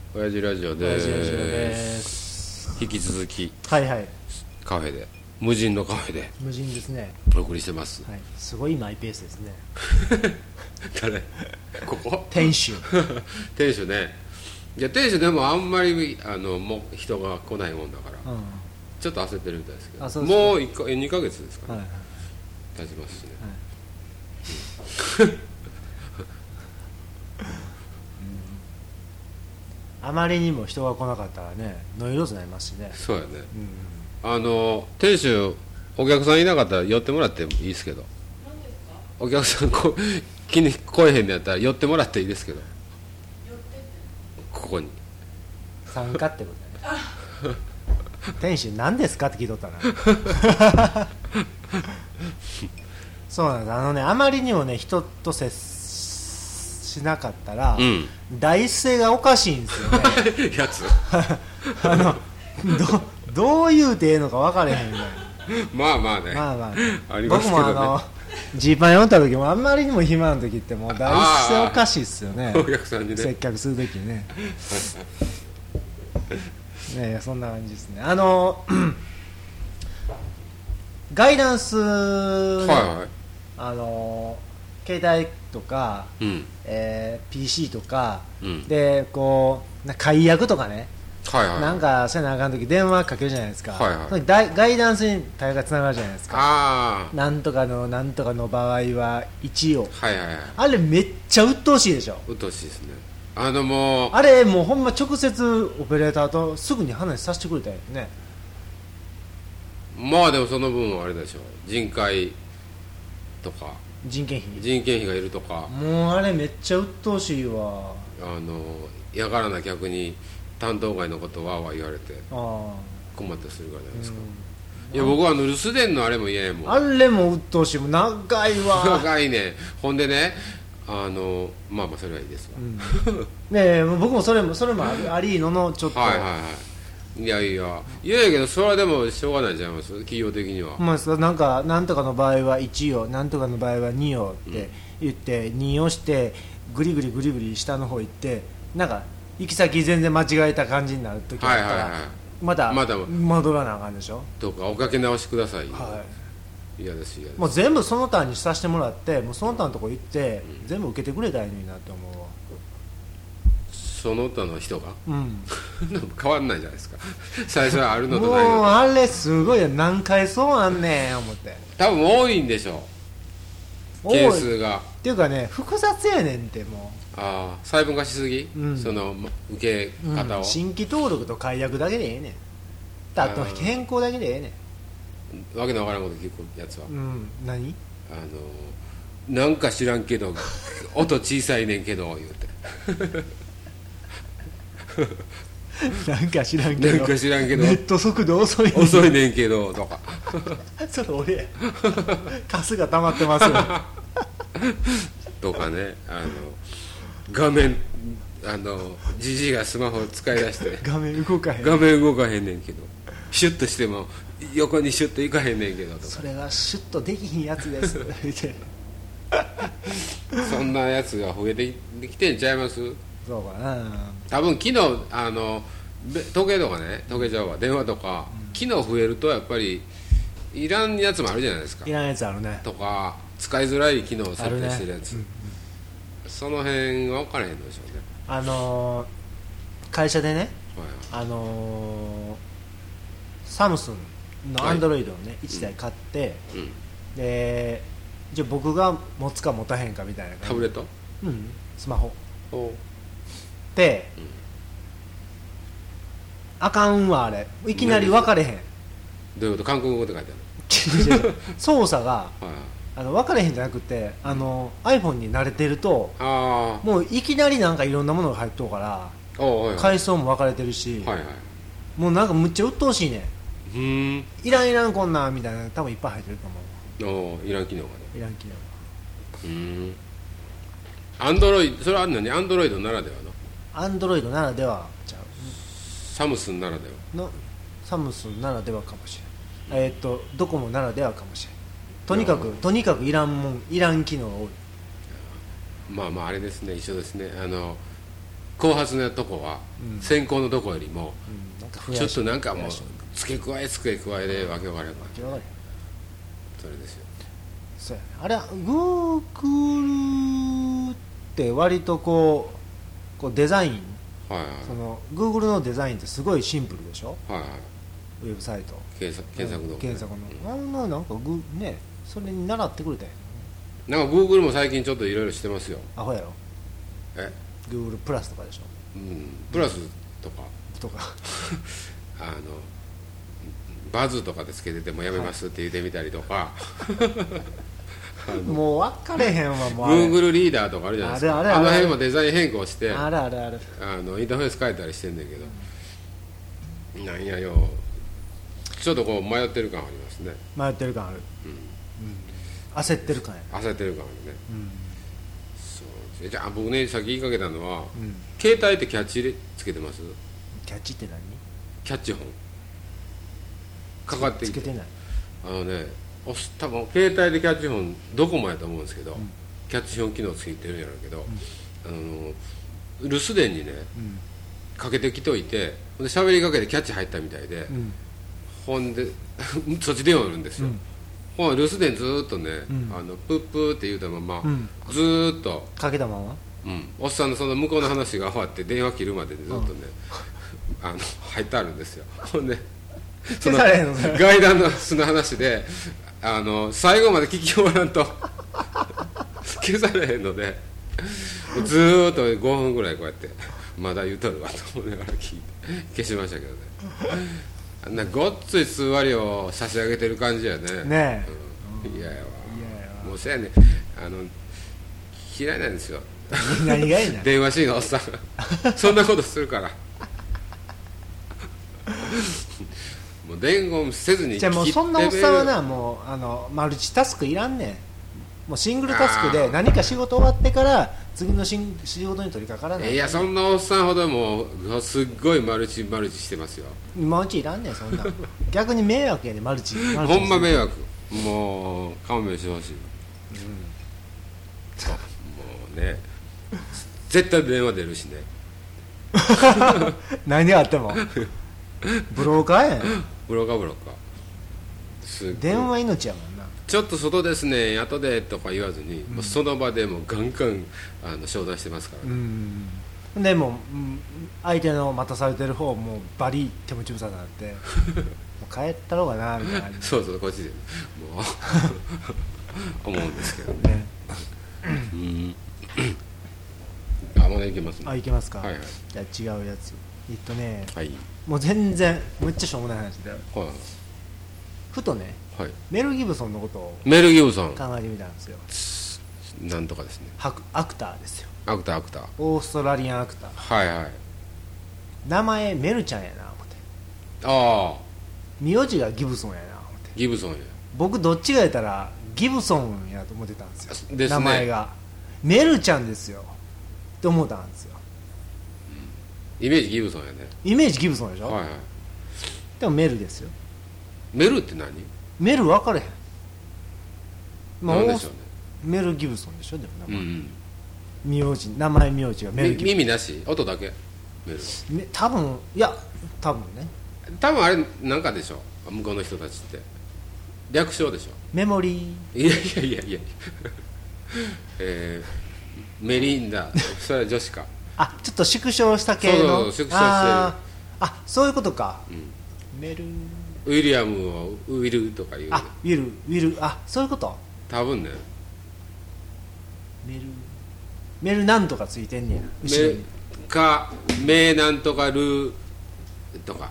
親父ラジオで親父ラジオです。 引き続きはいはい。 カフェで、無人のカフェで無人ですね。 お送りしてます。 はい。すごいマイペースですね。 誰？ここ？ 店主。 店主ね。いや店主でもあんまりもう人が来ないもんだから、ちょっと焦ってるみたいですけど。 そうですか。 もう2ヶ月ですかね。 はいはい。 経ちますしね。 はい。あまりにも人が来なかったらね、ノイローゼになりますしね。 そうやね。店主お客さんいなかったら寄ってもらってもいいですけど。お客さん気に来えへんのやったら寄ってもらっていいですけど。ここに参加ってことだね。店主何ですかって聞いとったな。そうなんです。あまりにもね人と接しなかったら、第一声がおかしいんですよね。 やつどう言うてええのか分からへんみたいな。 まあまあね、ありますけどね。 僕もジーパン読んだ時もあんまりにも暇な時ってもう第一声おかしいっすよね。 お客さんにね接客する時にね。ね、そんな感じですね。ガイダンス、ね、携帯とか、PC とか、でこう解約とかね、なんかせなあかん時電話かけるじゃないですか。ガイダンスに対応がつながるじゃないですか。なんとかの場合は一応、あれめっちゃ鬱陶しいでしょ。 鬱陶しいですね。 あれもうほんま直接オペレーターとすぐに話させてくれたよね。 まあでもその分はあれでしょう、人件費がいるとか。 もうあれめっちゃ鬱陶しいわ。 やからな客に担当外のことわーわー言われて困ってするからじゃないですか。いや僕は留守電のあれも嫌やもん。 あれも鬱陶しいもん。長いわ。 長いね。ほんでね、まあまあそれはいいですわ。 ねえ、僕もそれもありのちょっと。 いやけどそれはでもしょうがないじゃん、企業的には。 なんとかの場合は1を、なんとかの場合は2をって言って、2をしてグリグリ下の方行って、なんか行き先全然間違えた感じになる時だったら、また戻らなあかんでしょとか、 おかけ直しください。嫌です。 もう全部その他にさせてもらって、もうその他のとこ行って、全部受けてくれたらいいのになって思うわ。 その他の人が、変わんないじゃないですか。最初はあるのとないのと。 もうあれすごい、何回そうあんねん思って。 多分多いんでしょう、ケースが。 っていうかね、複雑やねんってもう。 細分化しすぎ、その受け方を、 新規登録と解約だけでええねん。あと変更だけでええねん。わけのわからんこと聞くやつは。 何？ なんか知らんけど音小さいねんけど言うて。 なんか知らんけどネット速度遅いねんけどとか。 それ俺や。カスが溜まってますよ。 とかね、画面じじいがスマホ使い出して画面動かへんねんけど、シュッとしても横にシュッといかへんねんけどとか。 それはシュッとできひんやつですそんなやつが増えてきてんちゃいます？ そうかな。 多分昨日時計とかね、時計ちゃうわ、電話とか、機能増えるとやっぱりいらんやつもあるじゃないですか。 いらんやつあるね。 とか使いづらい機能を設定してるやつ、その辺は分からへんのでしょうね。 会社でね、サムスンのアンドロイドをね、1台買って、でじゃあ僕が持つか持たへんかみたいな感じ。 タブレット？ スマホで、あかんわあれ。いきなり分かれへん。 どういうこと？韓国語って書いてある。 操作が分かれへんじゃなくて、iPhone に慣れてるともういきなりなんかいろんなものが入っとうから、階層も分かれてるし、もうなんかむっちゃ鬱陶しいね。いらんこんなんみたいな、多分いっぱい入ってると思う。 いらん機能がね。 いらん機能が。 アンドロイド、それは何？アンドロイドならではの。 アンドロイドならではちゃう。 サムスンならでは。 サムスンならではかもしれない。ドコモならではかもしれない。とにかくいらん機能が多い。 まああれですね、一緒ですね。 後発のとこは、先行のとこよりも、ちょっとなんかもう付け加えでわけわからんからそれですよ。 そうやね、あれグーグルって割とこうデザイン、 はいはい、 そのグーグルのデザインってすごいシンプルでしょ、 はいはい、 ウェブサイト検索の、 なんかね、それに習ってくれたよ。 なんかグーグルも最近ちょっといろいろしてますよ。 アホやろ。グーグルプラスとかでしょ。 プラスとかバズとかでつけててもやめますって言ってみたりとか、 もう分かれへんわ。もう Google リーダーとかあるじゃないですか。あの辺もデザイン変更してインターフェース変えたりしてんだけど、なんやよ、ちょっとこう迷ってる感ありますね。 迷ってる感ある、焦ってる感や。 焦ってる感あるね、そうじゃあ僕ね、さっき言いかけたのは、携帯ってキャッチつけてます？ キャッチって何？ キャッチ本かかってきてつけてない。 多分携帯でキャッチ本どこもやと思うんですけど、キャッチ本機能ついてるんやろうけど、留守電にね、かけてきといて、で喋りかけてキャッチ入ったみたいで、ほんでそっち電話売るんですよ、ほん留守電ずーっとね、プップーって言うたまま、ずーっとかけたまま、 おっさんのその向こうの話が終わって電話切るまでずっとね、入ってあるんですよ。ほんでその外談のその話で最後まで聞き終わらんと消されへんので、ずーっと5分ぐらいこうやってまだ言うとるわと思いながら聞いて消しましたけどね。あんなごっつい通話料差し上げてる感じやね。 ねえ、嫌やわ。もうせやね、嫌いなんですよ。 何がいいな電話しいのおっさんがそんなことするからもう伝言せずに。 じゃあもうそんなおっさんはな、もうマルチタスクいらんねん。もうシングルタスクで何か仕事終わってから次の仕事に取り掛からない。 いや、そんなおっさんほどもうすっごいマルチしてますよ。 マルチいらんねん、そんな逆に迷惑やねん、マルチほんま迷惑。もう勘弁してほしい、もうね絶対電話出るしね何があってもブローカーやん。 ブローカー電話命やもんな。 ちょっと外ですね後でとか言わずに、もうその場でもうガンガン商談してますからね。 でも相手の待たされてる方もバリ手持ち無沙汰になってもう帰ったろうかなみたいなそうこっちでもう思うんですけどね。まだいけますね。 いけますか、 はいはい、 じゃあ違うやつはい、 もう全然めっちゃしょうもない話で、ふとね、メル・ギブソンのことを考えてみたんですよ。 なんとかですね、 アクターですよ。 アクターオーストラリアンアクター、名前メルちゃんやな思って、名字がギブソンやな思って。 ギブソンや。 僕どっちがやったらギブソンやと思ってたんですよです、ね、 名前がメルちゃんですよって思ったんですよ、 イメージギブソンやね。 イメージギブソンでしょ、でもメルですよ。 メルって何？メル分かれへん。 なんでしょうね。 メル・ギブソンでしょ。でも名前名字がメル・ギブソン。 耳なし音だけメル。 多分いや多分ね。 多分あれなんかでしょ、向こうの人たちって略称でしょ。 メモリー。 いやメリンダ、それは女子か。 ちょっと縮小した系の。 そう縮小してる。そういうことか。メル。 ウィリアムをウィルとかいう。 ウィルそういうこと。 多分ね。 メルなんとかついてんねや。 メなんとかルとか。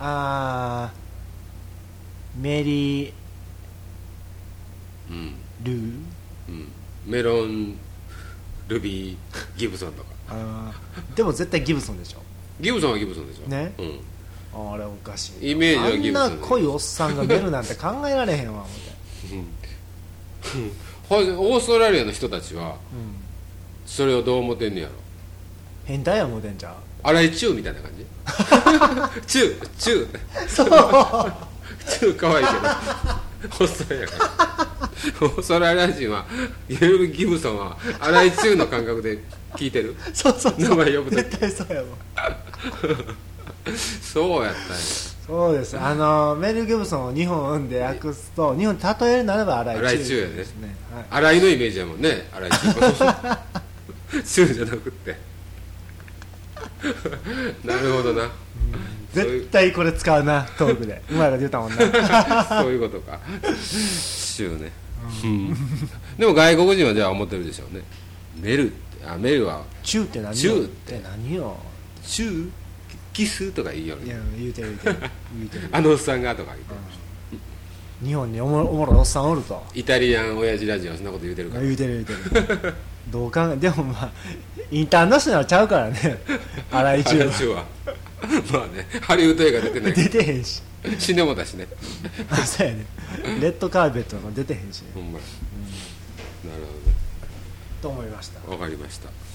メリルメロンルビーギブソンとか。 でも絶対ギブソンでしょ。 ギブソンはギブソンでしょね。 あれおかしい。 イメージはギブソン。 あんな濃いおっさんがメルなんて考えられへんわ思ってオーストラリアの人たちはそれをどう思ってんねやろ。 変態や思ってんじゃん。 荒井チューみたいな感じチューそうチューかわいいけどおっさんやからオーストラリア人はメル・ギブソンは荒井中の感覚で聞いてる。 そう名前呼ぶと絶対そうやもんそうやったんや。 そうです。メル・ギブソンを日本生んで訳すと、日本に例えるならば荒井中ですね。 荒井のイメージやもんね、荒井中中じゃなくってなるほどな、 絶対これ使うな、トークでうまいこと言ったもんなそういうことか、中ね、でも外国人はじゃあ思ってるでしょうね。メルは中って何よ、 中って何よ、 中キスとか言いよる。 いや言うてるあのおっさんがとか言って、 日本におもろいおっさんおると。 イタリアン親父ラジオはそんなこと言うてるから。 言うてるどう考えでもまあインターナショナルちゃうからね荒井中はまあね、ハリウッド映画出てない出てへんし死んでもだしねあ、そうやね、レッドカーペットも出てへんし、 ほんまや、なるほどねと思いました。 わかりました。